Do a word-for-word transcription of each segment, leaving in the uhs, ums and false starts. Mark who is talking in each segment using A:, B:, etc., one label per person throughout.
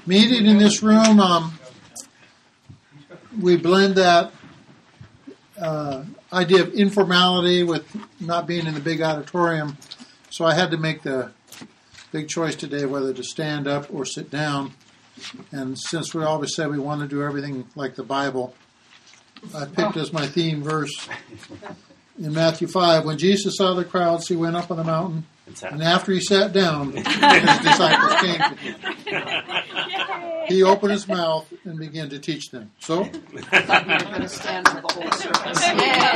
A: meeting in this room, um, we blend that uh, idea of informality with not being in the big auditorium. So I had to make the big choice today whether to stand up or sit down. And since we always said we want to do everything like the Bible, I picked as my theme verse in Matthew five. When Jesus saw the crowds, he went up on the mountain, and after he sat down, his disciples came to him. He opened his mouth and began to teach them. So,
B: you're going to stand for the whole service.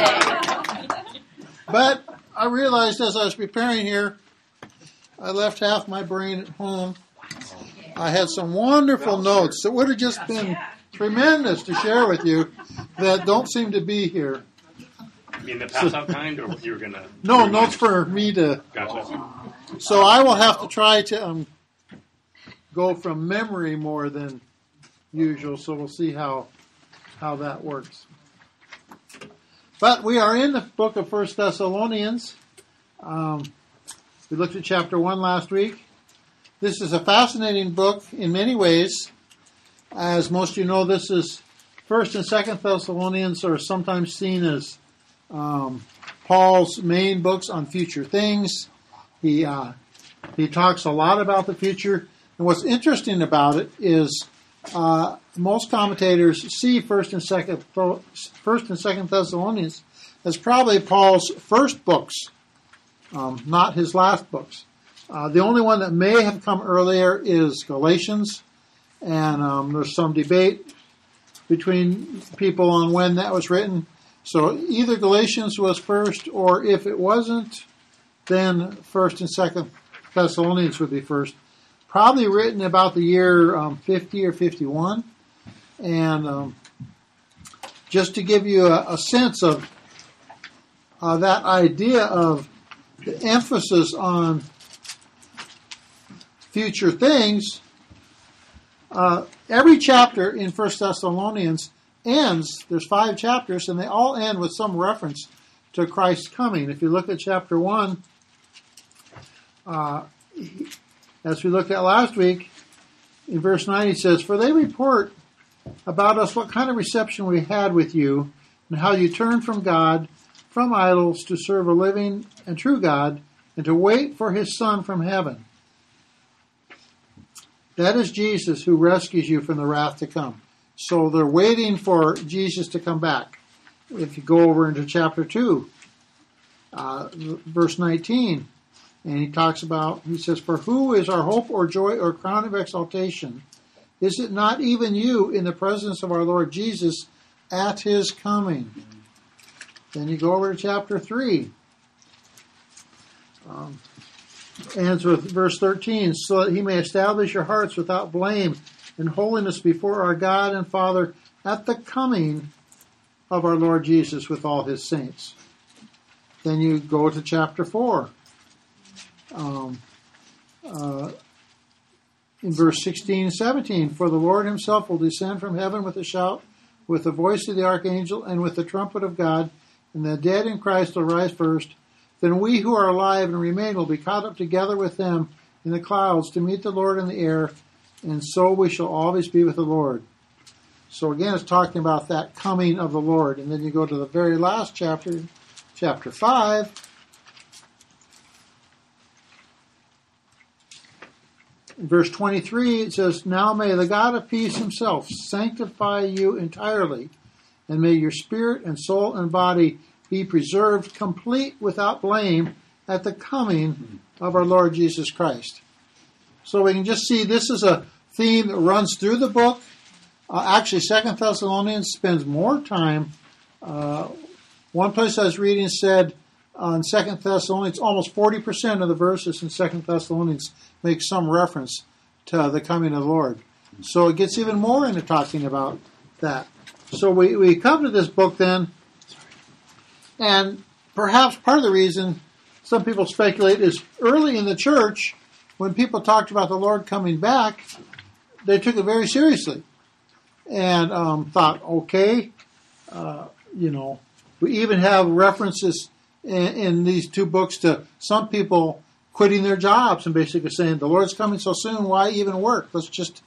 B: Yay!
A: But I realized as I was preparing here, I left half my brain at home. I had some wonderful notes that would have just been tremendous to share with you that don't seem to be here.
C: You mean the pass-out kind, or you were going to...
A: No, notes for me to...
C: Gotcha.
A: So I will have to try to um, go from memory more than usual, so we'll see how how that works. But we are in the book of First Thessalonians. Um, we looked at chapter one last week. This is a fascinating book in many ways. As most of you know, this is First and Second Thessalonians are sometimes seen as um, Paul's main books on future things. He uh, he talks a lot about the future, and what's interesting about it is uh, most commentators see First and Second First and Second Thessalonians as probably Paul's first books, um, not his last books. Uh, the only one that may have come earlier is Galatians, and um, there's some debate between people on when that was written. So either Galatians was first, or if it wasn't, then First and Second Thessalonians would be first. Probably written about the year um, fifty or fifty-one. And um, just to give you a, a sense of uh, that idea of the emphasis on future things, uh, every chapter in First Thessalonians ends, there's five chapters, and they all end with some reference to Christ's coming. If you look at chapter one, uh, as we looked at last week, in verse nine he says, "For they report about us what kind of reception we had with you, and how you turned from God, from idols, to serve a living and true God, and to wait for his Son from heaven. That is Jesus who rescues you from the wrath to come." So they're waiting for Jesus to come back. If you go over into chapter two, uh, verse nineteen, and he talks about, he says, "For who is our hope or joy or crown of exaltation? Is it not even you in the presence of our Lord Jesus at his coming?" Then you go over to chapter three. Um, ends with verse thirteen, "So that he may establish your hearts without blame in holiness before our God and Father at the coming of our Lord Jesus with all his saints." Then you go to chapter four. Um, uh, in verse sixteen and seventeen, "For the Lord himself will descend from heaven with a shout, with the voice of the archangel, and with the trumpet of God, and the dead in Christ will rise first. Then we who are alive and remain will be caught up together with them in the clouds to meet the Lord in the air, and so we shall always be with the Lord." So again, it's talking about that coming of the Lord. And then you go to the very last chapter, chapter five. In verse twenty-three, it says, "Now may the God of peace himself sanctify you entirely, and may your spirit and soul and body be preserved complete without blame at the coming of our Lord Jesus Christ." So we can just see this is a theme that runs through the book. Uh, actually, Second Thessalonians spends more time. Uh, one place I was reading said on Second Thessalonians, almost forty percent of the verses in Second Thessalonians make some reference to the coming of the Lord. So it gets even more into talking about that. So we, we come to this book then, and perhaps part of the reason some people speculate is early in the church, when people talked about the Lord coming back, they took it very seriously and um, thought, okay, uh, you know, we even have references in, in these two books to some people quitting their jobs and basically saying, the Lord's coming so soon, why even work? Let's just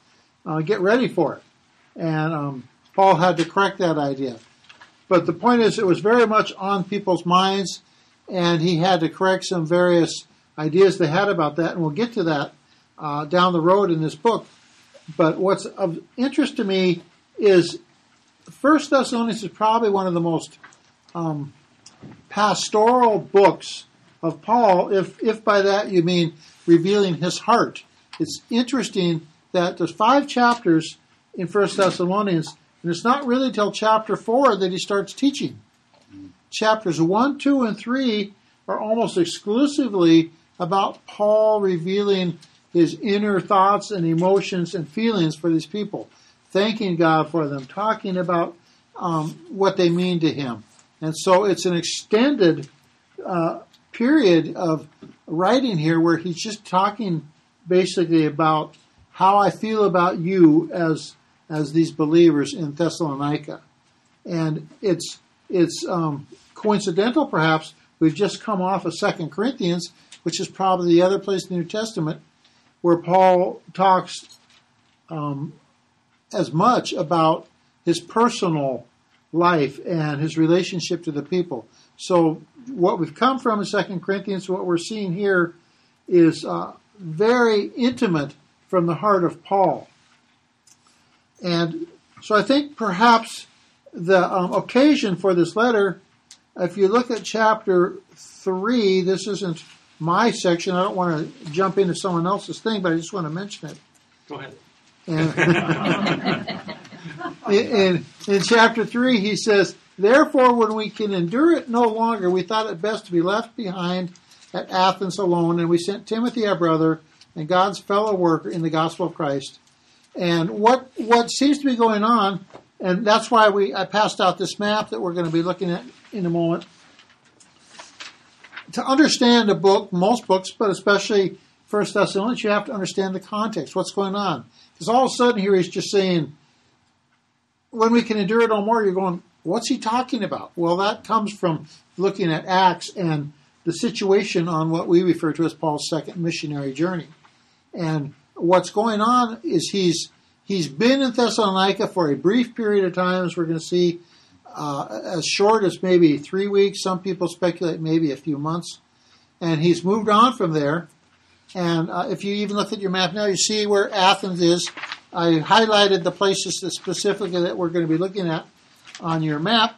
A: uh, get ready for it. And um, Paul had to correct that idea. But the point is, it was very much on people's minds, and he had to correct some various ideas they had about that, and we'll get to that uh, down the road in this book. But what's of interest to me is First Thessalonians is probably one of the most um, pastoral books of Paul, if if by that you mean revealing his heart. It's interesting that there's five chapters in First Thessalonians, and it's not really till chapter four that he starts teaching. Chapters one, two, and three are almost exclusively about Paul revealing his inner thoughts and emotions and feelings for these people, thanking God for them, talking about um, what they mean to him. And so it's an extended uh, period of writing here where he's just talking basically about how I feel about you as as these believers in Thessalonica. And it's it's um, coincidental, perhaps. We've just come off of Second Corinthians, which is probably the other place in the New Testament where Paul talks um, as much about his personal life and his relationship to the people. So what we've come from in Second Corinthians, what we're seeing here is uh, very intimate from the heart of Paul. And so I think perhaps the um, occasion for this letter, if you look at chapter three, this isn't my section. I don't want to jump into someone else's thing, but I just want to mention it.
C: Go ahead.
A: And in, in, in chapter three, he says, "Therefore, when we can endure it no longer, we thought it best to be left behind at Athens alone, and we sent Timothy, our brother, and God's fellow worker in the gospel of Christ." And what what seems to be going on, and that's why we I passed out this map that we're going to be looking at in a moment. To understand a book, most books, but especially First Thessalonians, you have to understand the context, what's going on. Because all of a sudden here he's just saying, when we can endure it no more, you're going, what's he talking about? Well, that comes from looking at Acts and the situation on what we refer to as Paul's second missionary journey. And what's going on is he's he's been in Thessalonica for a brief period of time, as we're going to see, uh, as short as maybe three weeks. Some people speculate maybe a few months. And he's moved on from there. And uh, if you even look at your map now, you see where Athens is. I highlighted the places that specifically that we're going to be looking at on your map.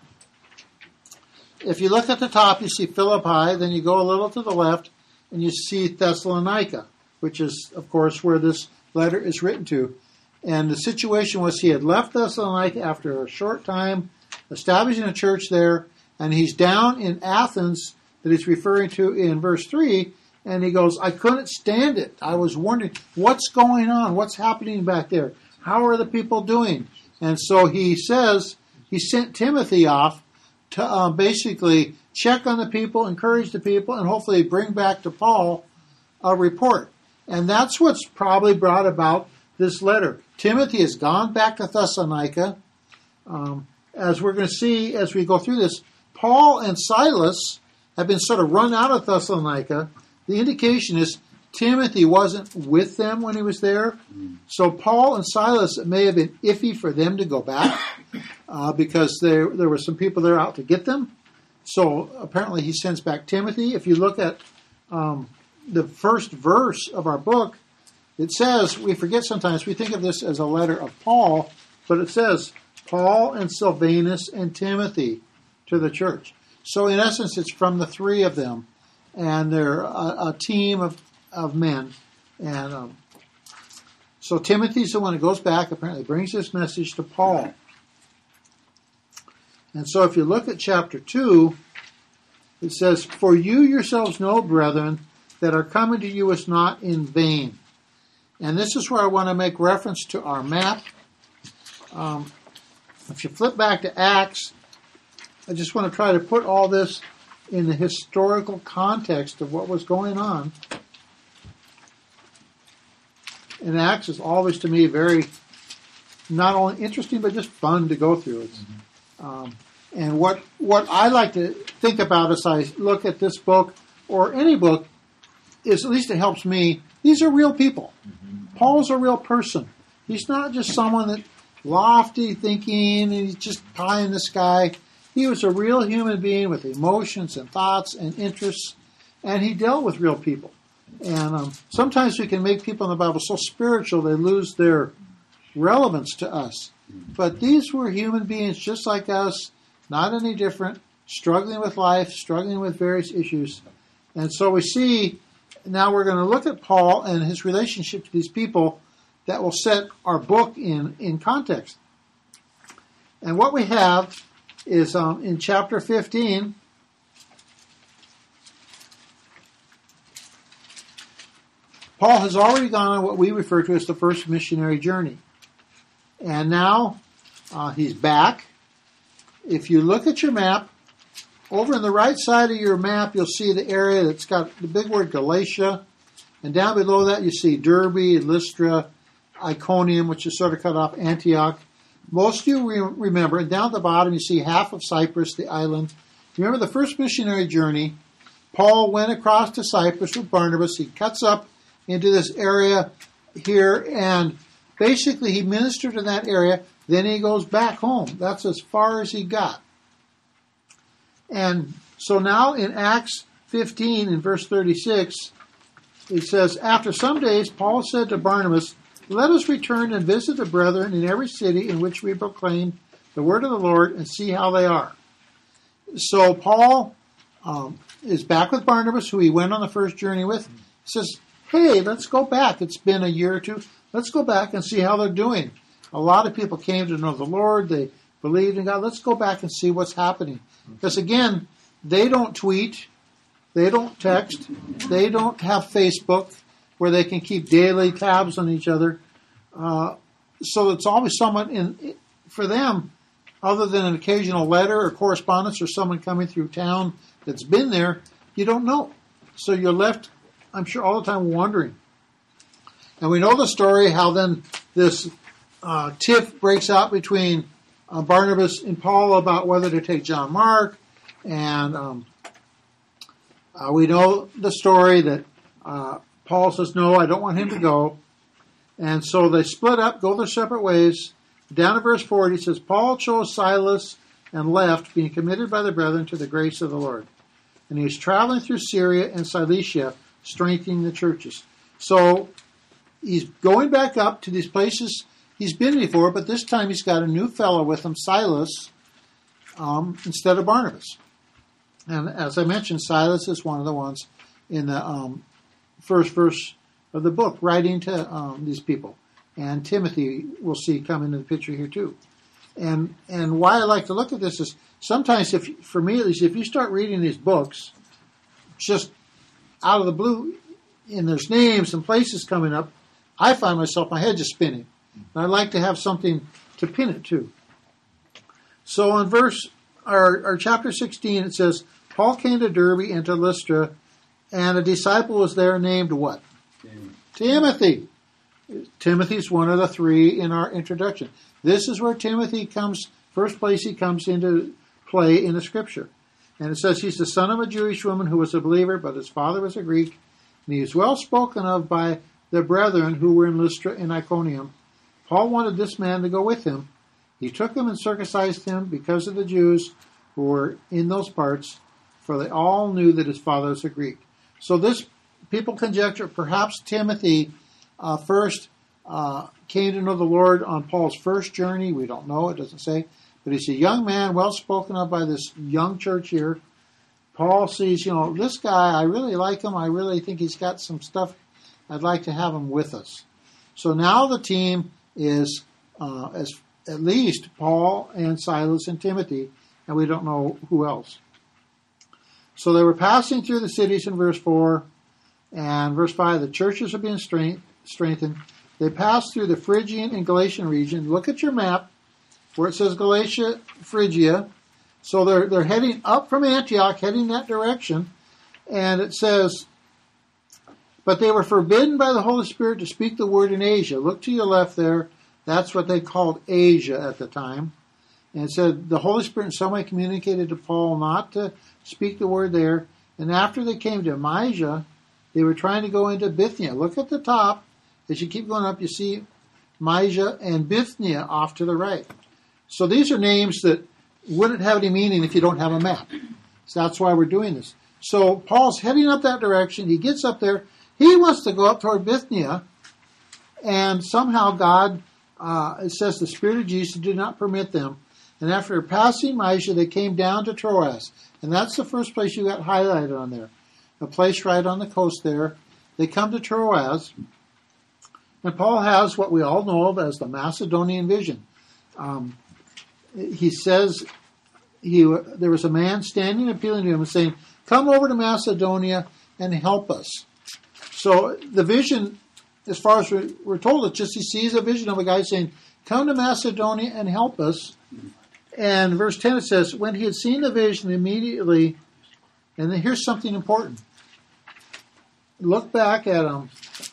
A: If you look at the top, you see Philippi. Then you go a little to the left, and you see Thessalonica, which is, of course, where this letter is written to. And the situation was he had left Thessalonica after a short time, establishing a church there, and he's down in Athens that he's referring to in verse three, and he goes, I couldn't stand it. I was wondering, what's going on? What's happening back there? How are the people doing? And so he says he sent Timothy off to uh, basically check on the people, encourage the people, and hopefully bring back to Paul a report. And that's what's probably brought about this letter. Timothy has gone back to Thessalonica. Um, as we're going to see as we go through this, Paul and Silas have been sort of run out of Thessalonica. The indication is Timothy wasn't with them when he was there. So Paul and Silas, it may have been iffy for them to go back uh, because there, there were some people there out to get them. So apparently he sends back Timothy. If you look at um, the first verse of our book, it says, we forget sometimes, we think of this as a letter of Paul, but it says, Paul and Silvanus and Timothy to the church. So in essence, it's from the three of them, and they're a, a team of, of men. And um, so Timothy's the one who goes back, apparently brings this message to Paul. And so if you look at chapter two, it says, For you yourselves know, brethren, that our coming to you is not in vain. And this is where I want to make reference to our map. Um, if you flip back to Acts, I just want to try to put all this in the historical context of what was going on. And Acts is always, to me, very, not only interesting, but just fun to go through. It's, mm-hmm. um, and what what I like to think about as I look at this book, or any book, is at least it helps me. These are real people. Mm-hmm. Paul's a real person. He's not just someone that lofty thinking and he's just pie in the sky. He was a real human being with emotions and thoughts and interests, and he dealt with real people. And um, sometimes we can make people in the Bible so spiritual they lose their relevance to us. But these were human beings just like us, not any different, struggling with life, struggling with various issues. And so we see, now we're going to look at Paul and his relationship to these people that will set our book in, in context. And what we have is um, in chapter fifteen, Paul has already gone on what we refer to as the first missionary journey. And now uh, he's back. If you look at your map, over on the right side of your map, you'll see the area that's got the big word Galatia. And down below that, you see Derbe, Lystra, Iconium, which is sort of cut off, Antioch. Most of you re- remember, and down at the bottom, you see half of Cyprus, the island. Remember the first missionary journey, Paul went across to Cyprus with Barnabas. He cuts up into this area here, and basically he ministered in that area. Then he goes back home. That's as far as he got. And so now in Acts fifteen, in verse thirty-six, it says, after some days, Paul said to Barnabas, let us return and visit the brethren in every city in which we proclaim the word of the Lord and see how they are. So Paul um, is back with Barnabas, who he went on the first journey with. He says, hey, let's go back. It's been a year or two. Let's go back and see how they're doing. A lot of people came to know the Lord. They believed in God. Let's go back and see what's happening. Because again, they don't tweet. They don't text. They don't have Facebook where they can keep daily tabs on each other. Uh, so it's always someone in, for them, other than an occasional letter or correspondence or someone coming through town that's been there, you don't know. So you're left, I'm sure, all the time wondering. And we know the story how then this uh, tiff breaks out between uh, Barnabas and Paul about whether to take John Mark. And um, uh, we know the story that uh, Paul says, no, I don't want him to go. And so they split up, go their separate ways. Down to verse forty, it says, Paul chose Silas and left, being committed by the brethren to the grace of the Lord. And he was traveling through Syria and Cilicia, strengthening the churches. So he's going back up to these places he's been before, but this time he's got a new fellow with him, Silas, um, instead of Barnabas. And as I mentioned, Silas is one of the ones in the um, first verse of the book, writing to um, these people. And Timothy, we'll see, come into the picture here too. And and why I like to look at this is sometimes, if for me at least, if you start reading these books, just out of the blue, and there's names and places coming up, I find myself, my head just spinning. And I like to have something to pin it to. So in verse, our, our chapter sixteen, it says, Paul came to Derbe and to Lystra, and a disciple was there named what? Timothy. Timothy's one of the three in our introduction. This is where Timothy comes, first place he comes into play in the scripture. And it says he's the son of a Jewish woman who was a believer, but his father was a Greek. And he is well spoken of by the brethren who were in Lystra and Iconium. Paul wanted this man to go with him. He took him and circumcised him because of the Jews who were in those parts, for they all knew that his father was a Greek. So this, people conjecture, perhaps Timothy uh, first uh, came to know the Lord on Paul's first journey. We don't know, it doesn't say. But he's a young man, well spoken of by this young church here. Paul sees, you know, this guy, I really like him. I really think he's got some stuff. I'd like to have him with us. So now the team is uh, as at least Paul and Silas and Timothy, and we don't know who else. So they were passing through the cities in verse four, and verse five, the churches are being strengthened. They passed through the Phrygian and Galatian region. Look at your map where it says Galatia, Phrygia. So they're they're heading up from Antioch, heading that direction, and it says, but they were forbidden by the Holy Spirit to speak the word in Asia. Look to your left there. That's what they called Asia at the time. And it said the Holy Spirit in some way communicated to Paul not to speak the word there. And after they came to Mysia, they were trying to go into Bithynia. Look at the top. As you keep going up, you see Mysia, and Bithynia off to the right. So these are names that wouldn't have any meaning if you don't have a map. So that's why we're doing this. So Paul's heading up that direction. He gets up there. He wants to go up toward Bithynia, and somehow God, uh, it says the Spirit of Jesus did not permit them. And after passing Mysia, they came down to Troas. And that's the first place you got highlighted on there. A place right on the coast there. They come to Troas. And Paul has what we all know of as the Macedonian vision. Um, he says he there was a man standing appealing to him and saying, come over to Macedonia and help us. So the vision, as far as we're told, it's just he sees a vision of a guy saying, come to Macedonia and help us. And verse ten it says, when he had seen the vision immediately, and then here's something important. Look back at him.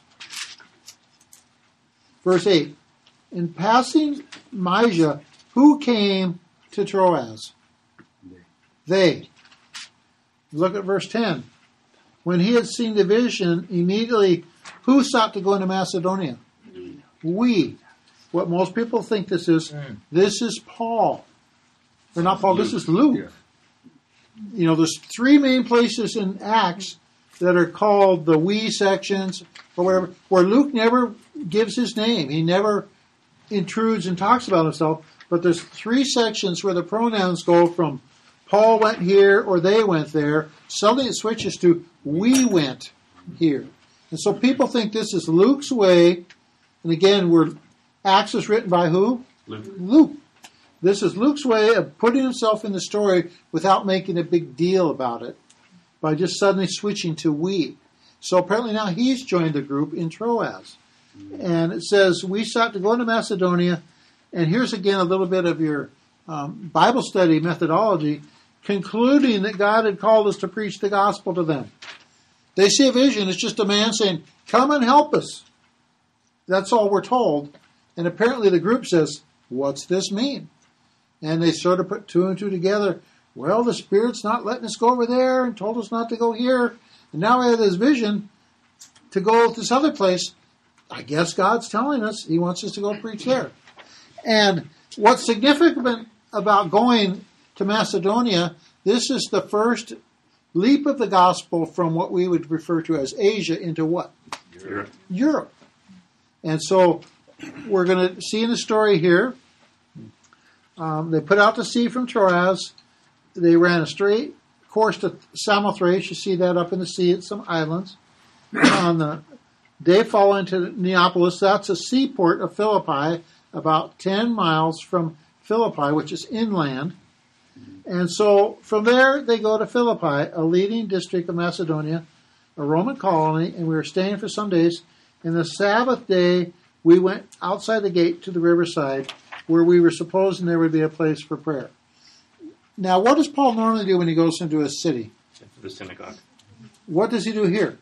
A: Verse eight. In passing Mysia, who came to Troas? They. Look at verse ten. When he had seen the vision, immediately, who sought to go into Macedonia? We. What most people think this is, this is Paul. Or not Paul, this is Luke. You know, there's three main places in Acts that are called the we sections, or whatever, where Luke never gives his name. He never intrudes and talks about himself. But there's three sections where the pronouns go from Paul went here or they went there. Suddenly it switches to we went here. And so people think this is Luke's way. And again, we're, Acts is written by who?
C: Luke.
A: Luke. This is Luke's way of putting himself in the story without making a big deal about it, by just suddenly switching to we. So apparently now he's joined the group in Troas. And it says, we sought to go into Macedonia. And here's again a little bit of your um, Bible study methodology, concluding that God had called us to preach the gospel to them. They see a vision. It's just a man saying, come and help us. That's all we're told. And apparently the group says, what's this mean? And they sort of put two and two together. Well, the Spirit's not letting us go over there and told us not to go here. And now we have this vision to go to this other place. I guess God's telling us he wants us to go preach there. And what's significant about going to Macedonia, this is the first leap of the gospel from what we would refer to as Asia into what?
C: Europe.
A: Europe. And so we're going to see in the story here, um, they put out to sea from Troas. They ran a straight course to Samothrace. You see that up in the sea at some islands. On the day following to Neapolis, that's a seaport of Philippi, about ten miles from Philippi, which is inland. And so from there, they go to Philippi, a leading district of Macedonia, a Roman colony, and we were staying for some days. And the Sabbath day, we went outside the gate to the riverside, where we were supposing there would be a place for prayer. Now, what does Paul normally do when he goes into a city?
C: The synagogue.
A: What does he do here?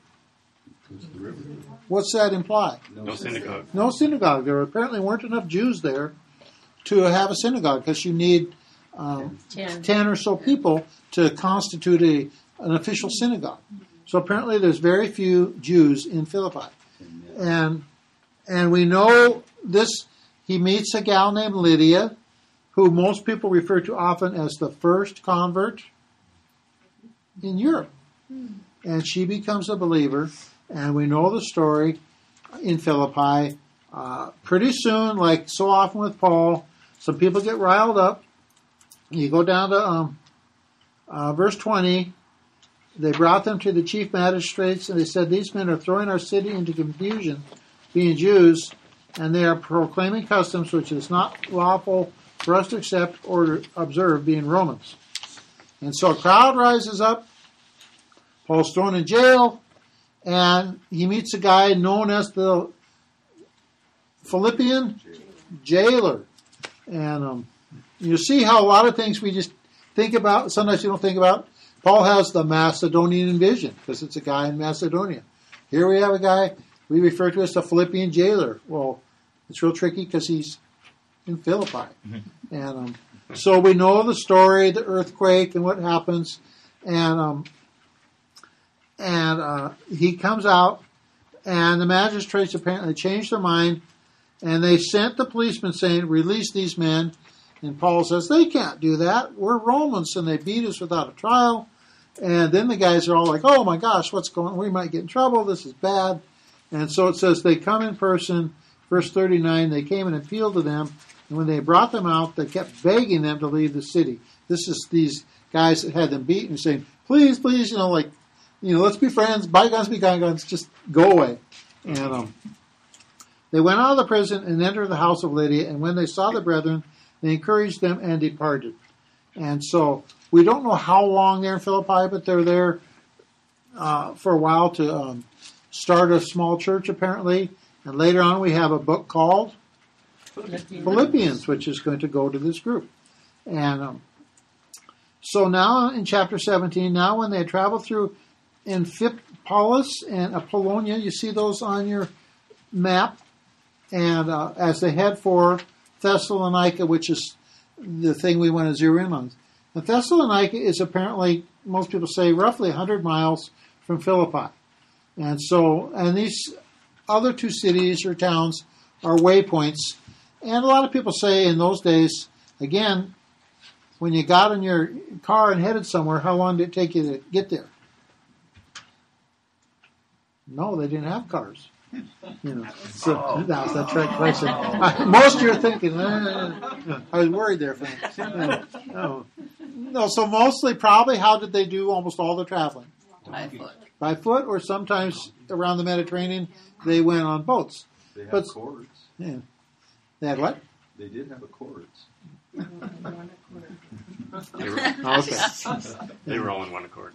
A: What's that imply?
C: No synagogue.
A: No synagogue. There apparently weren't enough Jews there to have a synagogue, because you need um,
B: Ten.
A: ten or so people to constitute a, an official synagogue. So apparently there's very few Jews in Philippi. And and we know this, he meets a gal named Lydia, who most people refer to often as the first convert in Europe. And she becomes a believer, and we know the story in Philippi. Uh, pretty soon, like so often with Paul, some people get riled up. You go down to um, uh, verse twenty. They brought them to the chief magistrates, and they said, these men are throwing our city into confusion, being Jews, and they are proclaiming customs which is not lawful for us to accept or observe, being Romans. And so a crowd rises up. Paul's thrown in jail, and he meets a guy known as the Philippian jailer. And um, you see how a lot of things we just think about, sometimes you don't think about. Paul has the Macedonian vision, because it's a guy in Macedonia. Here we have a guy we refer to as the Philippian jailer. Well, it's real tricky because he's in Philippi. Mm-hmm. And um, so we know the story, the earthquake and what happens. And um, and uh, he comes out, and the magistrates apparently change their mind, And they sent the policemen saying, release these men. And Paul says, they can't do that. We're Romans, and they beat us without a trial. And then the guys are all like, oh my gosh, what's going on? We might get in trouble. This is bad. And so it says they come in person. Verse thirty-nine, they came and appealed to them. And when they brought them out, they kept begging them to leave the city. This is these guys that had them beaten saying, please, please, you know, like, you know, let's be friends. Bygones be bygones. Just go away. And um, they went out of the prison and entered the house of Lydia. And when they saw the brethren, they encouraged them and departed. And so we don't know how long they're in Philippi, but they're there uh, for a while to um, start a small church, apparently. And later on, we have a book called Philippians, Philippians which is going to go to this group. And um, so now in chapter seventeen, now when they had traveled through Amphipolis and Apollonia, you see those on your map. And uh, as they head for Thessalonica, which is the thing we want to zero in on. And Thessalonica is apparently, most people say, roughly one hundred miles from Philippi. And so, and these other two cities or towns are waypoints. And a lot of people say in those days, again, when you got in your car and headed somewhere, how long did it take you to get there? No, they didn't have cars. You know, so oh. that was that trick question. Uh, most of you are thinking, uh, I was worried there for uh, no. no, so mostly probably how did they do almost all the traveling?
B: By foot.
A: By foot, or sometimes around the Mediterranean, they went on boats.
D: They had
A: but,
D: cords.
A: Yeah. They had what?
D: They did have a cords.
C: They were,
A: okay.
C: They were all in one accord.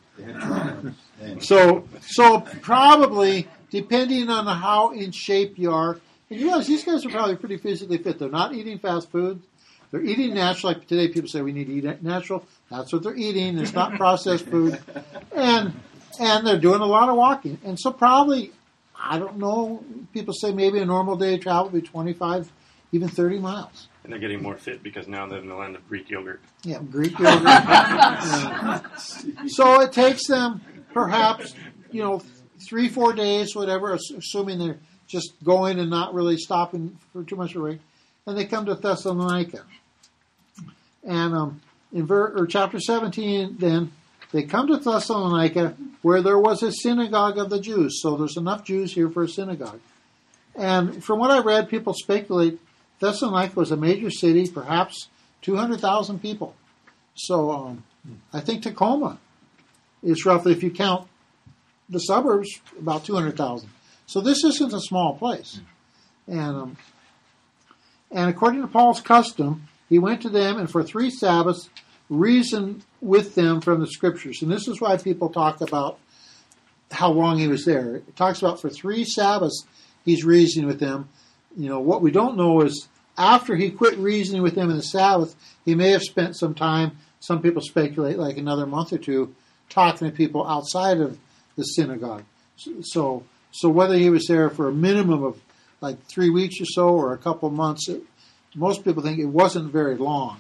A: So, so probably, depending on how in shape you are, and you realize these guys are probably pretty physically fit. They're not eating fast food. They're eating natural. Like today, people say we need to eat natural. That's what they're eating. It's not processed food. And and they're doing a lot of walking. And so probably, I don't know, people say maybe a normal day travel would be twenty-five, even thirty miles.
C: And they're getting more fit because now they're in the land of Greek yogurt.
A: Yeah, Greek yogurt. Yeah. So it takes them perhaps, you know, three, four days, whatever, assuming they're just going and not really stopping for too much of a break. And they come to Thessalonica. And um, in ver- or chapter seventeen, then, they come to Thessalonica where there was a synagogue of the Jews. So there's enough Jews here for a synagogue. And from what I read, people speculate Thessalonica was a major city, perhaps two hundred thousand people. So um, I think Tacoma is roughly, if you count the suburbs, about two hundred thousand. So this isn't a small place. And um, and according to Paul's custom, he went to them and for three Sabbaths reasoned with them from the Scriptures. And this is why people talk about how long he was there. It talks about for three Sabbaths he's reasoning with them. You know, what we don't know is after he quit reasoning with them in the Sabbath, he may have spent some time, some people speculate like another month or two, talking to people outside of the synagogue. So so whether he was there for a minimum of like three weeks or so or a couple months, it, most people think it wasn't very long.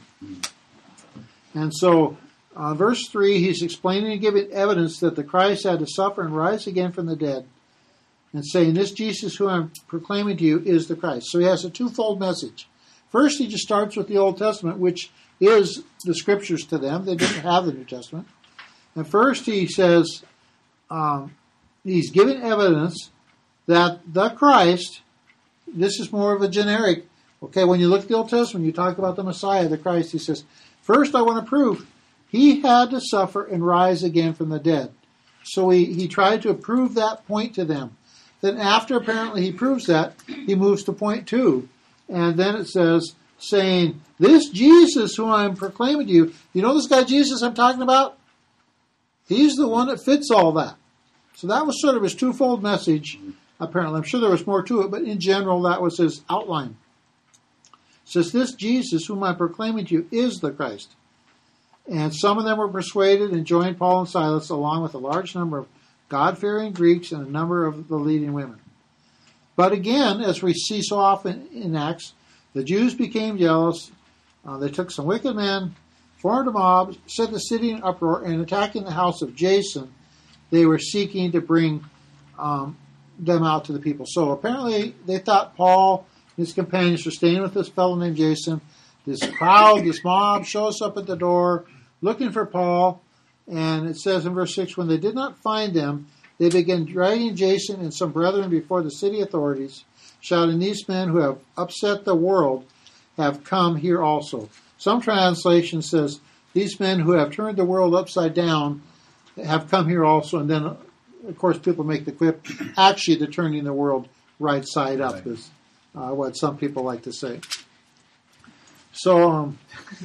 A: And so uh, verse three, he's explaining and giving evidence that the Christ had to suffer and rise again from the dead. And saying, this Jesus who I'm proclaiming to you is the Christ. So he has a twofold message. First, he just starts with the Old Testament, which is the Scriptures to them. They didn't have the New Testament. And first he says, um, he's giving evidence that the Christ, this is more of a generic, okay, when you look at the Old Testament, you talk about the Messiah, the Christ, he says, first I want to prove he had to suffer and rise again from the dead. So he, he tried to prove that point to them. Then after apparently he proves that, he moves to point two. And then it says, saying, this Jesus who I'm proclaiming to you, you know this guy Jesus I'm talking about? He's the one that fits all that. So that was sort of his twofold message, apparently. I'm sure there was more to it, but in general that was his outline. It says, this Jesus whom I'm proclaiming to you is the Christ. And some of them were persuaded and joined Paul and Silas along with a large number of God-fearing Greeks and a number of the leading women. But again, as we see so often in Acts, the Jews became jealous. Uh, they took some wicked men, formed a mob, set the city in uproar, and attacking the house of Jason, they were seeking to bring um, them out to the people. So apparently they thought Paul his companions were staying with this fellow named Jason. This crowd, this mob shows up at the door looking for Paul. And it says in verse six, when they did not find them, they began dragging Jason and some brethren before the city authorities, shouting, these men who have upset the world have come here also. Some translation says, these men who have turned the world upside down have come here also. And then, of course, people make the quip, actually, they're turning the world right side up, right. is uh, what some people like to say. So, um,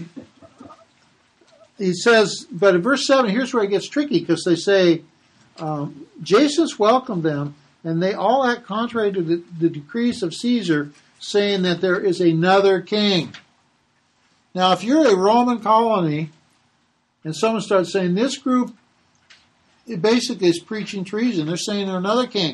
A: he says, but in verse seven, here's where it gets tricky, because they say, um, Jason's welcomed them, and they all act contrary to the, the decrees of Caesar, saying that there is another king. Now, if you're a Roman colony, and someone starts saying, this group, it basically is preaching treason. They're saying they're another king.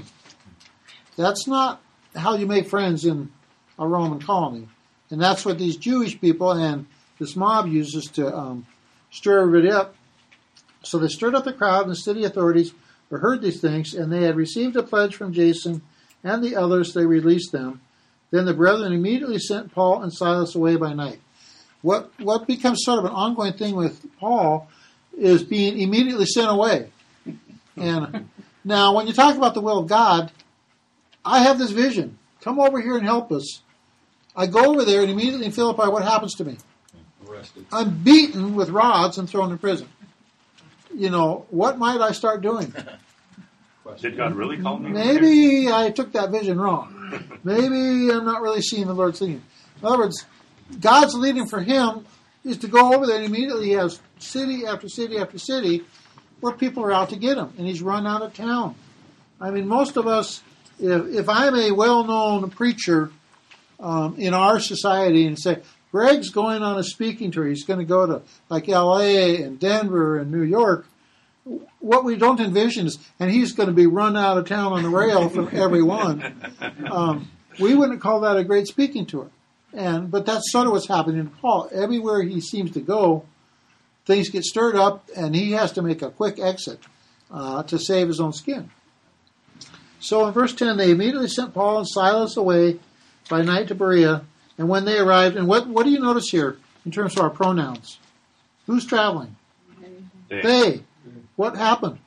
A: That's not how you make friends in a Roman colony. And that's what these Jewish people and this mob uses to um, stir everybody up. So they stirred up the crowd, and the city authorities heard these things, and they had received a pledge from Jason and the others. They released them. Then the brethren immediately sent Paul and Silas away by night. What what becomes sort of an ongoing thing with Paul is being immediately sent away. And now, when you talk about the will of God, I have this vision. Come over here and help us. I go over there, and immediately in Philippi, what happens to me?
D: Arrested.
A: I'm beaten with rods and thrown in prison. You know, what might I start doing?
C: Did God really call me?
A: Maybe I took that vision wrong. Maybe I'm not really seeing the Lord's leading. In other words, God's leading for him is to go over there, and immediately he has city after city after city where people are out to get him, and he's run out of town. I mean, most of us, if, if I'm a well-known preacher um, in our society and say, Greg's going on a speaking tour, he's going to go to like L A and Denver and New York, what we don't envision is, and he's going to be run out of town on the rail from everyone, um, we wouldn't call that a great speaking tour. And But that's sort of what's happening to Paul. Everywhere he seems to go, things get stirred up, and he has to make a quick exit uh, to save his own skin. So in verse ten, they immediately sent Paul and Silas away by night to Berea, and when they arrived, and what, what do you notice here in terms of our pronouns? Who's traveling?
C: They.
A: They. What happened?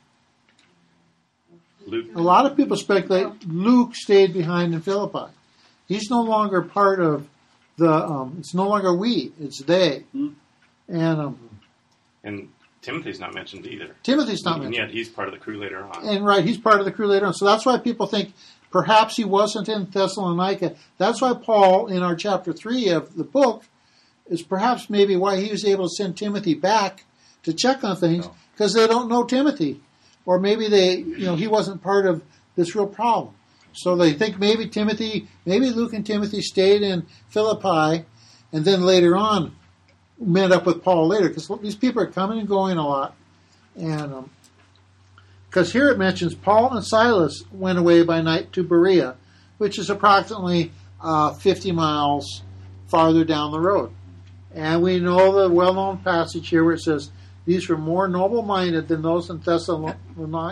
C: Luke.
A: A lot of people speculate Luke stayed behind in Philippi. He's no longer part of the, um, it's no longer we, it's they.
D: Hmm.
A: And um,
C: And Timothy's not mentioned either.
A: Timothy's not
C: and
A: mentioned.
C: yet he's part of the crew later on.
A: And right, he's part of the crew later on. So that's why people think perhaps he wasn't in Thessalonica. That's why Paul, in our chapter three of the book, is perhaps maybe why he was able to send Timothy back to check on things, because they don't know Timothy. Or maybe they, you know, he wasn't part of this real problem. So they think maybe Timothy, maybe Luke and Timothy stayed in Philippi, and then later on met up with Paul later, because these people are coming and going a lot. And because um, here it mentions Paul and Silas went away by night to Berea, which is approximately uh, fifty miles farther down the road. And we know the well-known passage here where it says, these were more noble-minded than those in Thessalonica,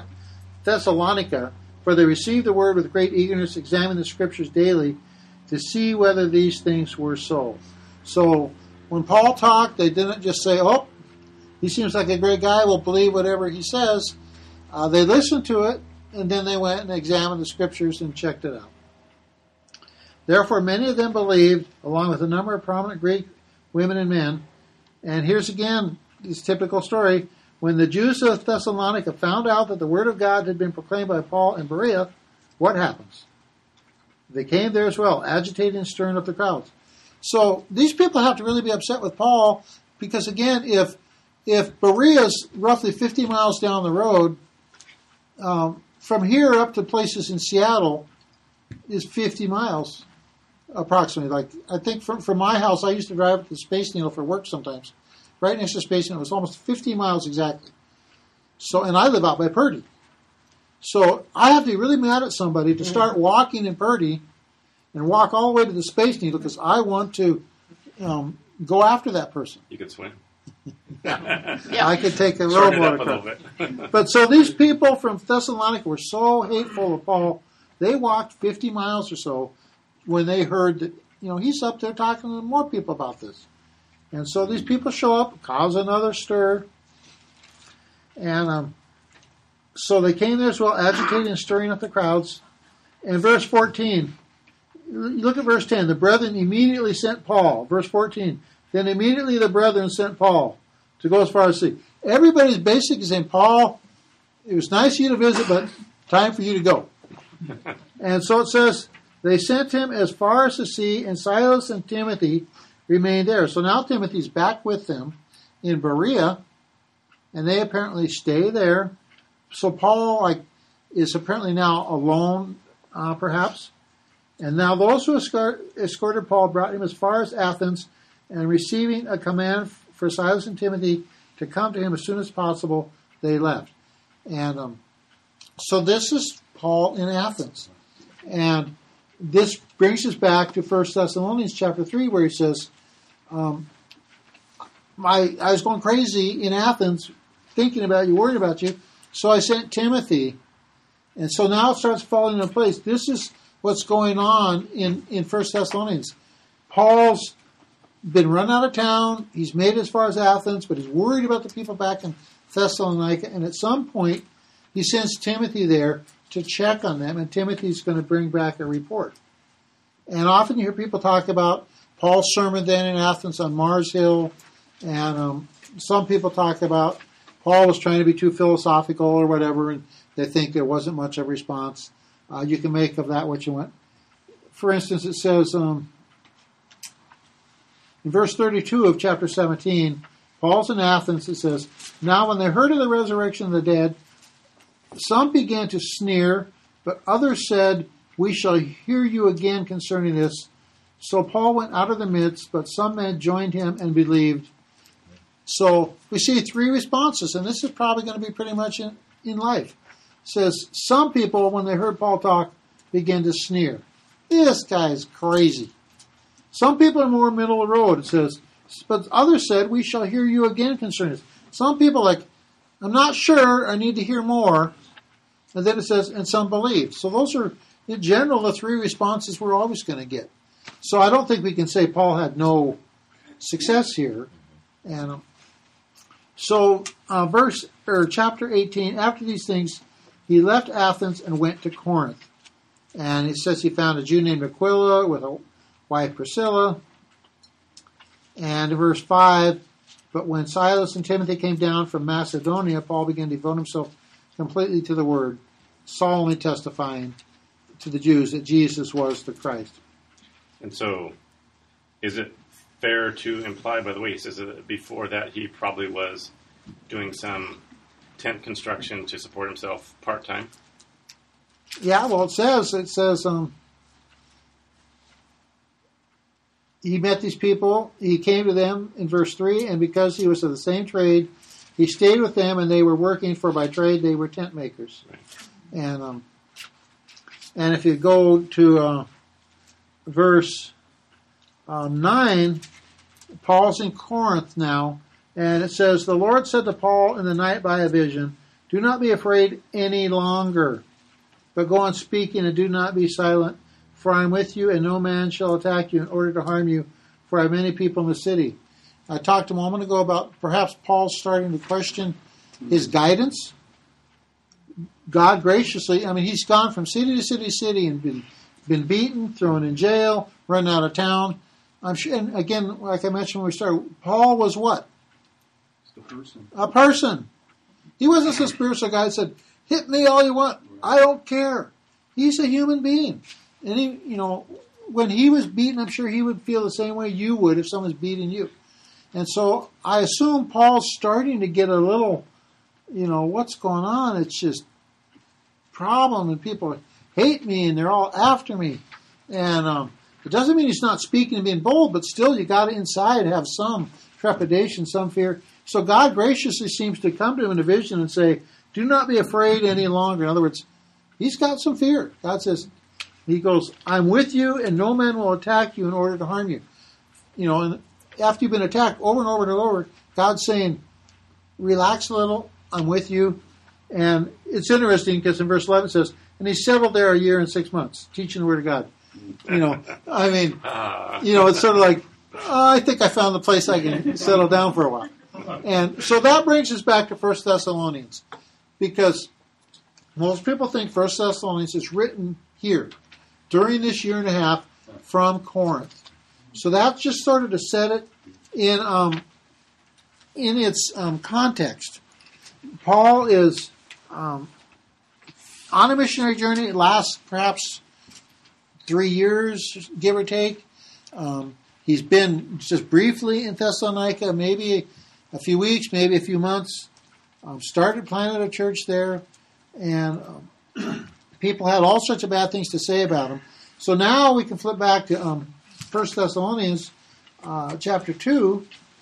A: for they received the word with great eagerness, examining the scriptures daily to see whether these things were so. So when Paul talked, they didn't just say, oh, he seems like a great guy, we'll believe whatever he says. Uh, they listened to it, and then they went and examined the scriptures and checked it out. Therefore, many of them believed, along with a number of prominent Greek women and men. And here's again this typical story. When the Jews of Thessalonica found out that the word of God had been proclaimed by Paul in Berea, what happens? They came there as well, agitating and stirring up the crowds. So these people have to really be upset with Paul, because again, if if Berea is roughly fifty miles down the road, um, from here up to places in Seattle is fifty miles, approximately. Like I think from, from my house, I used to drive to the Space Needle for work sometimes. Right next to Space Needle, it was almost fifty miles exactly. So, and I live out by Purdy. So I have to be really mad at somebody to start walking in Purdy and walk all the way to the Space Needle because I want to um, go after that person.
C: You could swim.
A: Yeah. I could take a
C: Shorten it
A: rowboat
C: up a
A: across.
C: little bit.
A: But so these people from Thessalonica were so hateful of Paul, they walked fifty miles or so when they heard that you know, he's up there talking to more people about this. And so these people show up, cause another stir. And um, so they came there as well, agitating and stirring up the crowds. And verse fourteen, look at verse ten. The brethren immediately sent Paul. Verse fourteen, then immediately the brethren sent Paul to go as far as sea. Everybody's basically saying, Paul, it was nice of you to visit, but time for you to go. And so it says, they sent him as far as the sea, and Silas and Timothy remained there. So now Timothy's back with them in Berea, and they apparently stay there. So Paul like is apparently now alone, uh, perhaps. And now those who escort, escorted Paul brought him as far as Athens, and receiving a command for Silas and Timothy to come to him as soon as possible, they left. And um, so this is Paul in Athens. And this brings us back to First Thessalonians chapter three, where he says, um, my, I was going crazy in Athens, thinking about you, worried about you, so I sent Timothy. And so now it starts falling into place. This is what's going on in, in First Thessalonians. Paul's been run out of town. He's made it as far as Athens, but he's worried about the people back in Thessalonica. And at some point, he sends Timothy there to check on them, and Timothy's going to bring back a report. And often you hear people talk about Paul's sermon then in Athens on Mars Hill, and um, some people talk about Paul was trying to be too philosophical or whatever, and they think there wasn't much of a response. Uh, you can make of that what you want. For instance, it says um, in verse thirty-two of chapter seventeen, Paul's in Athens, it says, now when they heard of the resurrection of the dead, some began to sneer, but others said, we shall hear you again concerning this. So Paul went out of the midst, but some men joined him and believed. So we see three responses, and this is probably going to be pretty much in, in life. It says, some people, when they heard Paul talk, began to sneer. This guy's crazy. Some people are more middle of the road, it says, but others said, we shall hear you again concerning this. Some people like, I'm not sure, I need to hear more. And then it says, and some believe. So those are, in general, the three responses we're always going to get. So I don't think we can say Paul had no success here. And um, so uh, verse or chapter eighteen, after these things, he left Athens and went to Corinth. And it says he found a Jew named Aquila with a wife Priscilla. And verse five, but when Silas and Timothy came down from Macedonia, Paul began to devote himself completely to the word, solemnly testifying to the Jews that Jesus was the Christ.
C: And so, is it fair to imply, by the way, he says that before that he probably was doing some tent construction to support himself part-time?
A: Yeah, well, it says, it says, um, he met these people, he came to them in verse three, and because he was of the same trade, he stayed with them, and they were working, for by trade they were tent makers.
C: Right.
A: And um, and if you go to uh, verse uh, nine, Paul's in Corinth now, and it says, the Lord said to Paul in the night by a vision, do not be afraid any longer, but go on speaking and do not be silent, for I am with you, and no man shall attack you in order to harm you, for I have many people in the city. I talked a moment ago about perhaps Paul starting to question his guidance. God graciously, I mean, he's gone from city to city to city and been been beaten, thrown in jail, run out of town. I'm sure, and again, like I mentioned when we started, Paul was what?
D: A person.
A: A person. He wasn't some spiritual guy that said, hit me all you want. I don't care. He's a human being. And he, you know, when he was beaten, I'm sure he would feel the same way you would if someone's beating you. And so I assume Paul's starting to get a little, you know, what's going on? It's just problem, and people hate me, and they're all after me. And um, it doesn't mean he's not speaking and being bold, but still you got to inside have some trepidation, some fear. So God graciously seems to come to him in a vision and say, do not be afraid any longer. In other words, he's got some fear. God says, he goes, I'm with you, and no man will attack you in order to harm you. You know, and after you've been attacked over and over and over, God's saying, relax a little, I'm with you. And it's interesting because in verse eleven it says, and he settled there a year and six months, teaching the word of God. You know, I mean,
C: Ah.
A: you know, it's sort of like, oh, I think I found the place I can settle down for a while. And so that brings us back to First Thessalonians, because most people think First Thessalonians is written here during this year and a half from Corinth. So that's just sort of to set it in um, in its um, context. Paul is um, on a missionary journey. It lasts perhaps three years, give or take. Um, he's been just briefly in Thessalonica, maybe a few weeks, maybe a few months. Um, started planted a church there, and um, people had all sorts of bad things to say about him. So now we can flip back to um, First Thessalonians uh, chapter two.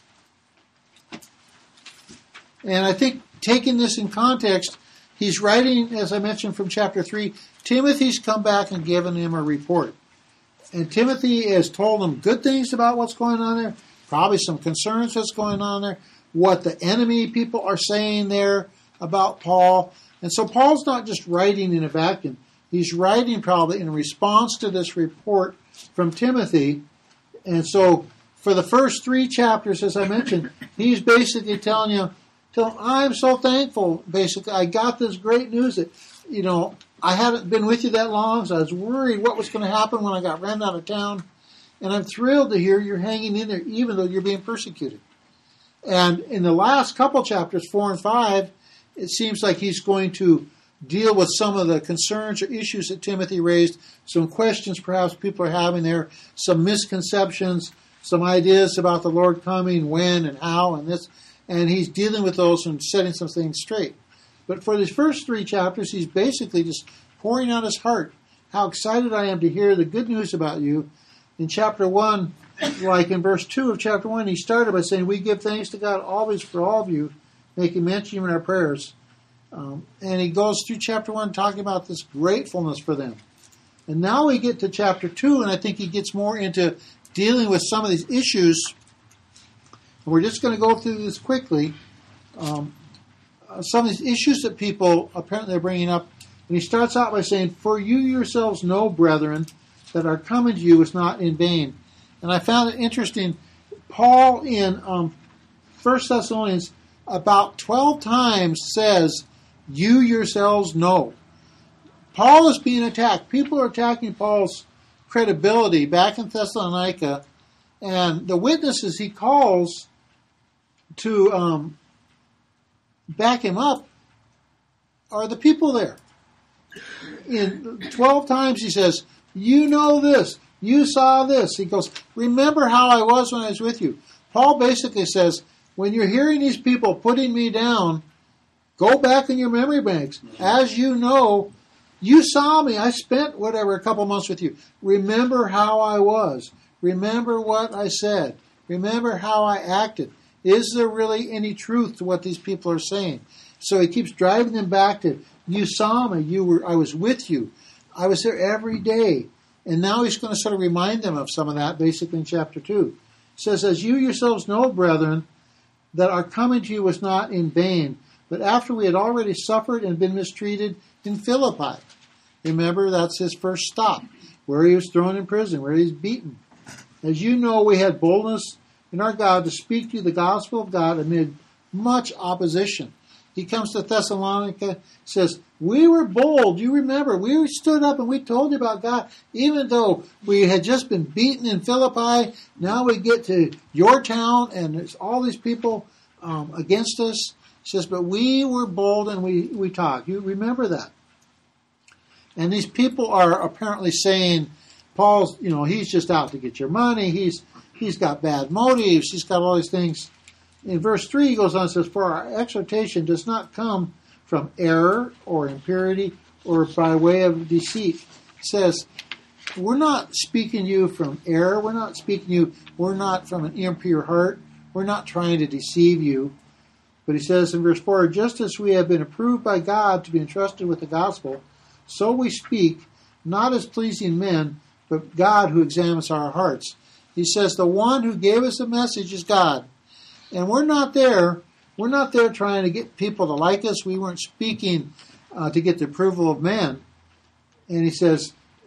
A: And I think taking this in context, he's writing, as I mentioned, from chapter three. Timothy's come back and given him a report. And Timothy has told him good things about what's going on there, probably some concerns that's going on there, what the enemy people are saying there about Paul. And so Paul's not just writing in a vacuum. He's writing probably in response to this report from Timothy. And so for the first three chapters, as I mentioned, he's basically telling you, tell, I'm so thankful, basically. I got this great news that, you know, I hadn't been with you that long, so I was worried what was going to happen when I got ran out of town. And I'm thrilled to hear you're hanging in there, even though you're being persecuted. And in the last couple chapters, four and five, it seems like he's going to deal with some of the concerns or issues that Timothy raised, some questions perhaps people are having there, some misconceptions, some ideas about the Lord coming, when and how, and this. And he's dealing with those and setting some things straight. But for these first three chapters, he's basically just pouring out his heart. How excited I am to hear the good news about you. In chapter one, like in verse two of chapter one, he started by saying, we give thanks to God always for all of you, making mention of you in our prayers. Um, and he goes through chapter one talking about this gratefulness for them. And now we get to chapter two, and I think he gets more into dealing with some of these issues. And we're just going to go through this quickly. Um, uh, some of these issues that people apparently are bringing up. And he starts out by saying, for you yourselves know, brethren, that our coming to you is not in vain. And I found it interesting. Paul in um, First Thessalonians about twelve times says, you yourselves know. Paul is being attacked. People are attacking Paul's credibility back in Thessalonica. And the witnesses he calls to um, back him up are the people there. In twelve times he says, you know this, you saw this. He goes, remember how I was when I was with you. Paul basically says, when you're hearing these people putting me down, go back in your memory banks. As you know, you saw me. I spent, whatever, a couple months with you. Remember how I was. Remember what I said. Remember how I acted. Is there really any truth to what these people are saying? So he keeps driving them back to, you saw me. You were. I was with you. I was there every day. And now he's going to sort of remind them of some of that, basically in chapter two. He says, as you yourselves know, brethren, that our coming to you was not in vain, but after we had already suffered and been mistreated in Philippi. Remember, that's his first stop, where he was thrown in prison, where he was beaten. As you know, we had boldness in our God to speak to you the gospel of God amid much opposition. He comes to Thessalonica, says, we were bold. You remember, we stood up and we told you about God. Even though we had just been beaten in Philippi, now we get to your town and there's all these people um, against us. He says, but we were bold and we, we talked. You remember that. And these people are apparently saying, Paul's, you know, he's just out to get your money. He's he's got bad motives. He's got all these things. In verse three, he goes on and says, for our exhortation does not come from error or impurity or by way of deceit. He says, we're not speaking you from error. We're not speaking you, we're not from an impure heart. We're not trying to deceive you. But he says in verse four, just as we have been approved by God to be entrusted with the gospel, so we speak, not as pleasing men, but God who examines our hearts. He says the one who gave us the message is God. And we're not there. We're not there trying to get people to like us. We weren't speaking uh, to get the approval of man. And he says,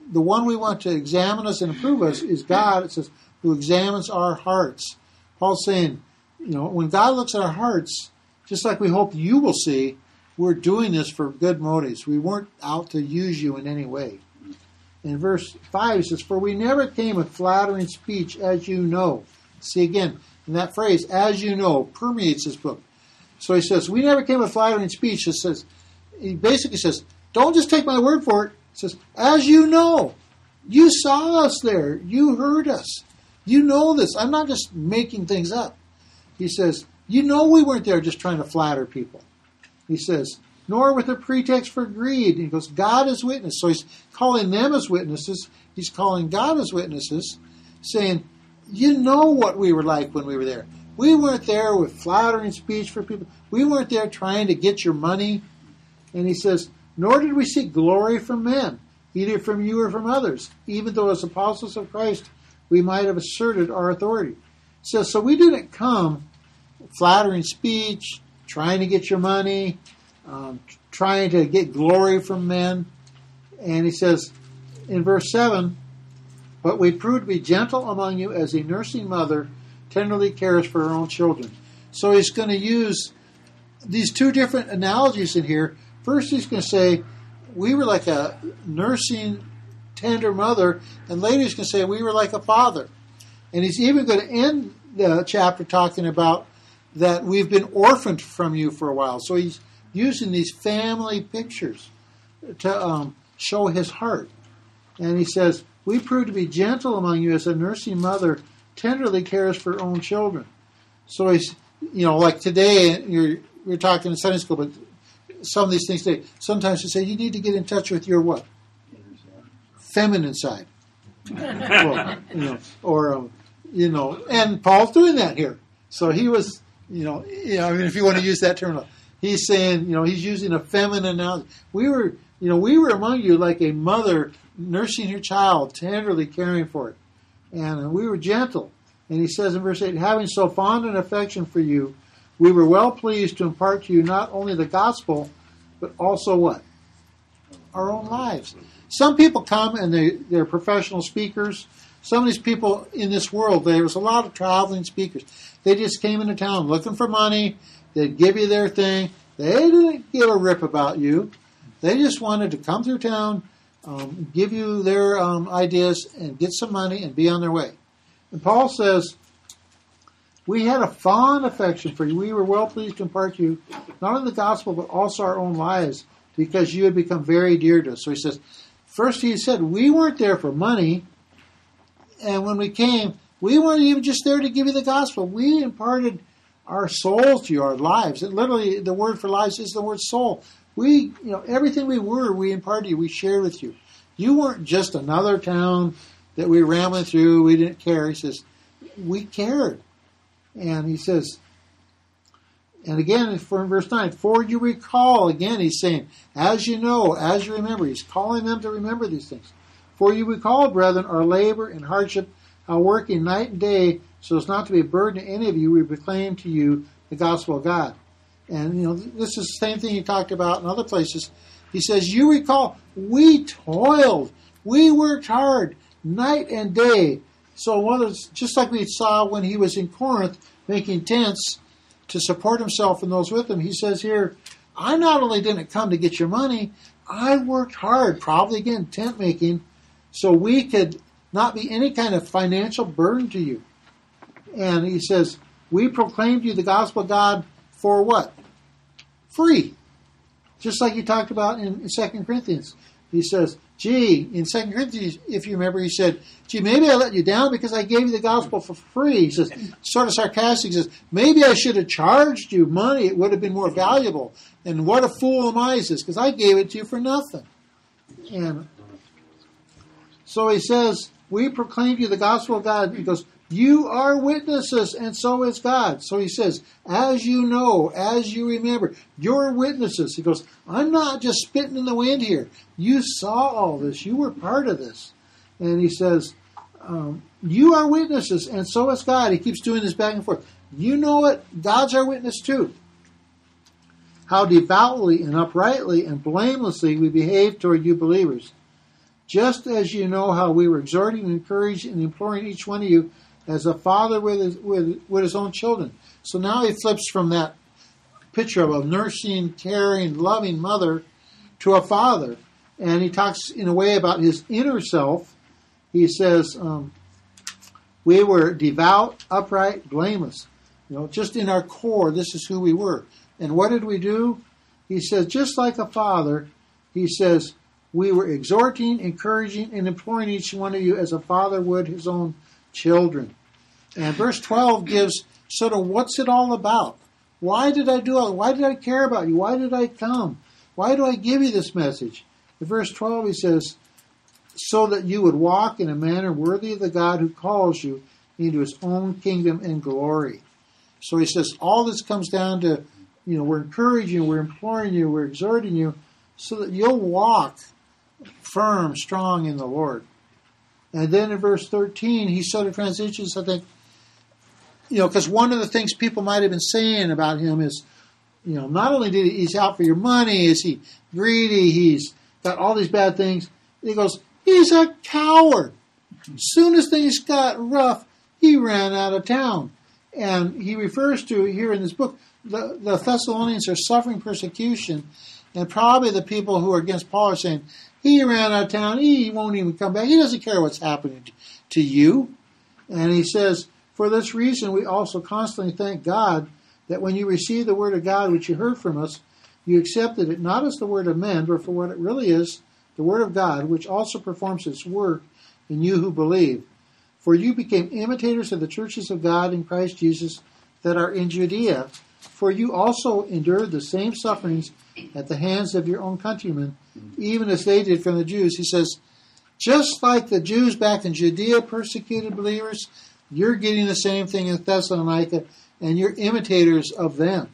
A: the one we want to examine us and approve us is God, it says, who examines our hearts. Paul's saying, you know, when God looks at our hearts, just like we hope you will see, we're doing this for good motives. We weren't out to use you in any way. In verse five, it says, for we never came with flattering speech, as you know. See again, in that phrase, as you know, permeates this book. So he says, we never came with flattering speech. It says, he basically says, don't just take my word for it. It says, as you know, you saw us there. You heard us. You know this. I'm not just making things up. He says, you know we weren't there just trying to flatter people. He says, nor with a pretext for greed. And he goes, God is witness. So he's calling them as witnesses. He's calling God as witnesses, saying, you know what we were like when we were there. We weren't there with flattering speech for people. We weren't there trying to get your money. And he says, nor did we seek glory from men, either from you or from others, even though as apostles of Christ we might have asserted our authority. He says, so we didn't come flattering speech, trying to get your money, um, trying to get glory from men. And he says in verse seven, but we proved to be gentle among you as a nursing mother tenderly cares for her own children. So he's going to use these two different analogies in here. First he's going to say we were like a nursing tender mother, and later he's going to say we were like a father. And he's even going to end the chapter talking about that we've been orphaned from you for a while. So he's using these family pictures to um, show his heart. And he says, we prove to be gentle among you as a nursing mother tenderly cares for her own children. So he's, you know, like today, you're, you're talking in Sunday school, but some of these things today, sometimes you say you need to get in touch with your what? Feminine side. Well, you know, or, um, you know, and Paul's doing that here. So he was, you know, you know, I mean, if you want to use that term, he's saying, you know, he's using a feminine analogy. We were, you know, we were among you like a mother nursing her child, tenderly caring for it. And we were gentle. And he says in verse eight, having so fond an affection for you, we were well pleased to impart to you not only the gospel, but also what? Our own lives. Some people come and they, they're professional speakers. Some of these people in this world, there was a lot of traveling speakers. They just came into town looking for money. They'd give you their thing. They didn't give a rip about you. They just wanted to come through town, um, give you their um, ideas, and get some money and be on their way. And Paul says, we had a fond affection for you. We were well pleased to impart to you not only the gospel, but also our own lives, because you had become very dear to us. So he says, first he said, we weren't there for money. And when we came, we weren't even just there to give you the gospel. We imparted our souls to you, our lives. And literally, the word for lives is the word soul. We, you know, everything we were, we imparted to you. We shared with you. You weren't just another town that we were rambling through. We didn't care. He says, we cared. And he says, and again, for in verse nine, for you recall, again, he's saying, as you know, as you remember. He's calling them to remember these things. For you recall, brethren, our labor and hardship, how working night and day, so as not to be a burden to any of you, we proclaim to you the gospel of God. And, you know, this is the same thing he talked about in other places. He says, you recall, we toiled, we worked hard, night and day. So one of the, just like we saw when he was in Corinth making tents to support himself and those with him, he says here, I not only didn't come to get your money, I worked hard, probably again, tent making, so we could not be any kind of financial burden to you. And he says, we proclaimed you the gospel of God for what? Free. Just like he talked about in Second Corinthians. He says, gee, in Second Corinthians, if you remember, he said, gee, maybe I let you down because I gave you the gospel for free. He says, sort of sarcastic, he says, maybe I should have charged you money. It would have been more valuable. And what a fool am I, he says, because I gave it to you for nothing. And so he says, we proclaimed you the gospel of God. He goes, you are witnesses, and so is God. So he says, as you know, as you remember, you're witnesses. He goes, I'm not just spitting in the wind here. You saw all this. You were part of this. And he says, um, you are witnesses, and so is God. He keeps doing this back and forth. You know it. God's our witness too. How devoutly and uprightly and blamelessly we behave toward you believers. just as you know how we were exhorting and encouraging and imploring each one of you as a father with his, with, with his own children. So now he flips from that picture of a nursing, caring, loving mother to a father. And he talks in a way about his inner self. He says, um, we were devout, upright, blameless. You know, just in our core, this is who we were. And what did we do? He says, just like a father, he says, we were exhorting, encouraging, and imploring each one of you as a father would his own children. And verse twelve gives sort of what's it all about. Why did I do it? Why did I care about you? Why did I come? Why do I give you this message? In verse twelve he says, so that you would walk in a manner worthy of the God who calls you into his own kingdom and glory. So he says all this comes down to, you know, we're encouraging you, we're imploring you, we're exhorting you so that you'll walk firm, strong in the Lord. And then in verse thirteen, he sort of transitions, I think, you know, because one of the things people might have been saying about him is, you know, not only did he, he's out for your money, is he greedy, he's got all these bad things. He goes, he's a coward. As soon as things got rough, he ran out of town. And he refers to here in this book, the, the Thessalonians are suffering persecution, and probably the people who are against Paul are saying, he ran out of town, he won't even come back, he doesn't care what's happening to, to you. And he says, for this reason we also constantly thank God that when you received the word of God which you heard from us, you accepted it not as the word of men, but for what it really is, the word of God, which also performs its work in you who believe. For you became imitators of the churches of God in Christ Jesus that are in Judea. For you also endured the same sufferings at the hands of your own countrymen, even as they did from the Jews. He says, just like the Jews back in Judea persecuted believers, you're getting the same thing in Thessalonica, and you're imitators of them.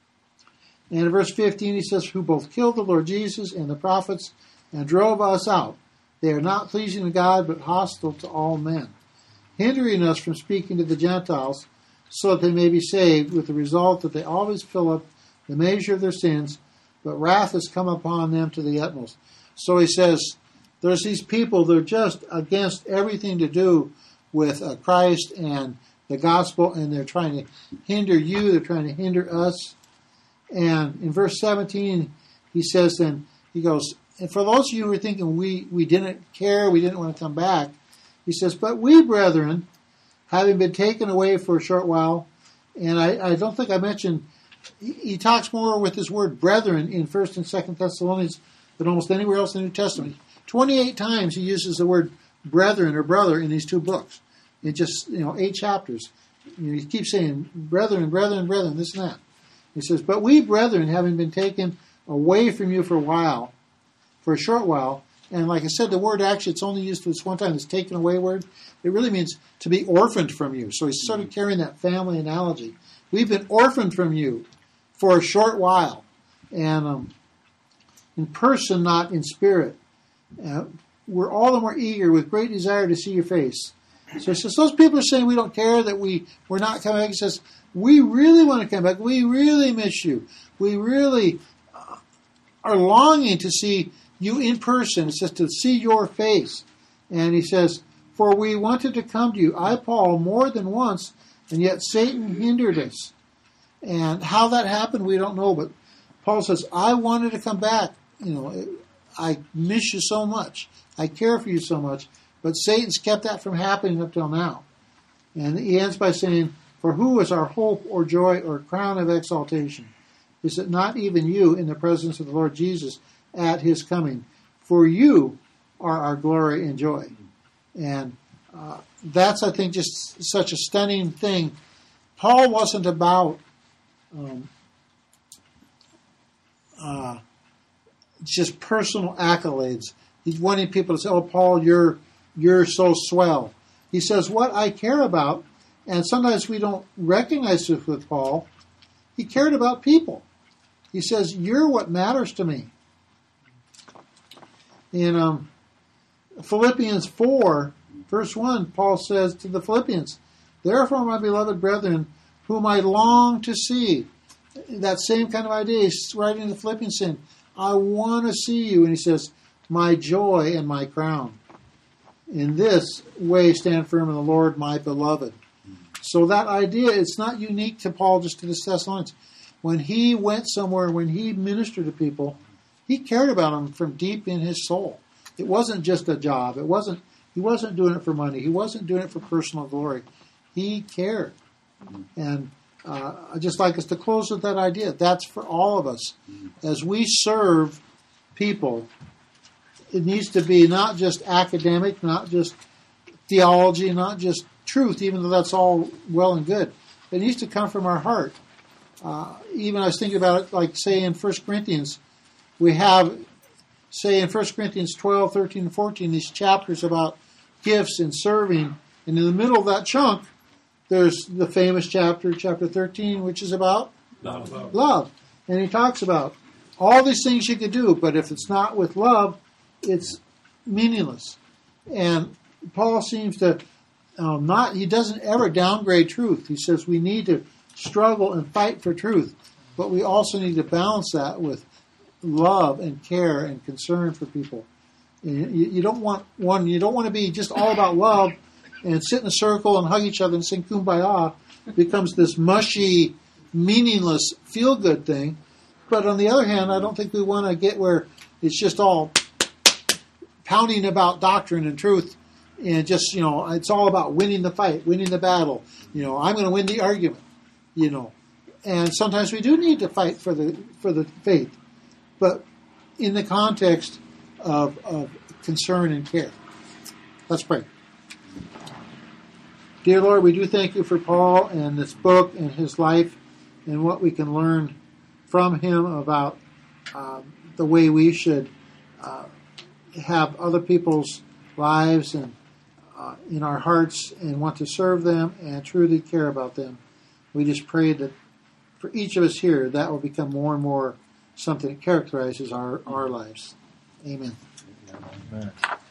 A: And in verse fifteen, he says, who both killed the Lord Jesus and the prophets and drove us out. They are not pleasing to God, but hostile to all men, hindering us from speaking to the Gentiles, so that they may be saved, with the result that they always fill up the measure of their sins, but wrath has come upon them to the utmost. So he says, there's these people, they're just against everything to do with uh, Christ and the gospel, and they're trying to hinder you, they're trying to hinder us. And in verse seventeen, he says then, he goes, and for those of you who are thinking we, we didn't care, we didn't want to come back, he says, but we, brethren, having been taken away for a short while, and I, I don't think I mentioned, he, he talks more with this word brethren in First and Second Thessalonians than almost anywhere else in the New Testament. twenty-eight times he uses the word brethren or brother in these two books. In just, you know, eight chapters. You know, he keeps saying, brethren, brethren, brethren, this and that. He says, but we, brethren, having been taken away from you for a while, for a short while, and like I said, the word actually, it's only used this one time, this taken away word. It really means to be orphaned from you. So he's sort of carrying that family analogy. We've been orphaned from you for a short while. And um, in person, not in spirit. Uh, we're all the more eager with great desire to see your face. So he says, those people are saying we don't care, that we, we're not coming back. He says, we really want to come back. We really miss you. We really uh, are longing to see you in person. It says to see your face. And he says, for we wanted to come to you, I, Paul, more than once, and yet Satan hindered us. And how that happened, we don't know. But Paul says, I wanted to come back. You know, I miss you so much. I care for you so much. But Satan's kept that from happening up till now. And he ends by saying, for who is our hope or joy or crown of exaltation? Is it not even you in the presence of the Lord Jesus at his coming? For you are our glory and joy. And uh, that's, I think, just such a stunning thing. Paul wasn't about um, uh, just personal accolades. He's wanting people to say, oh, Paul, you're You're so swell. He says, what I care about, and sometimes we don't recognize this with Paul, he cared about people. He says, you're what matters to me. In um, Philippians four, verse one, Paul says to the Philippians, therefore, my beloved brethren, whom I long to see. That same kind of idea. He's writing to the Philippians saying, I want to see you. And he says, my joy and my crown. In this way stand firm in the Lord, my beloved. So that idea, it's not unique to Paul, just to the Thessalonians. When he went somewhere, when he ministered to people, he cared about them from deep in his soul. It wasn't just a job. It wasn't. He wasn't doing it for money. He wasn't doing it for personal glory. He cared. And uh, I'd just like us to close with that idea. That's for all of us. As we serve people, it needs to be not just academic, not just theology, not just truth, even though that's all well and good. It needs to come from our heart. Uh, even I was thinking about it, like, say, in First Corinthians, we have, say, in First Corinthians twelve, thirteen, and fourteen, these chapters about gifts and serving. And in the middle of that chunk, there's the famous chapter, chapter thirteen, which is about
D: Love.
A: love. And he talks about all these things you could do, but if it's not with love, it's meaningless. And Paul seems to um, not, he doesn't ever downgrade truth. He says we need to struggle and fight for truth, but we also need to balance that with love and care and concern for people. And you, you don't want one, you don't want to be just all about love and sit in a circle and hug each other and sing Kumbaya. It becomes this mushy, meaningless, feel-good thing. But on the other hand, I don't think we want to get where it's just all pounding about doctrine and truth and just, you know, it's all about winning the fight, winning the battle. You know, I'm going to win the argument, you know. And sometimes we do need to fight for the for the faith, but in the context of, of concern and care. Let's pray. Dear Lord, we do thank you for Paul and this book and his life and what we can learn from him about uh, the way we should uh, have other people's lives and uh, in our hearts and want to serve them and truly care about them. We just pray that for each of us here, that will become more and more something that characterizes our, our lives. Amen.
E: Amen.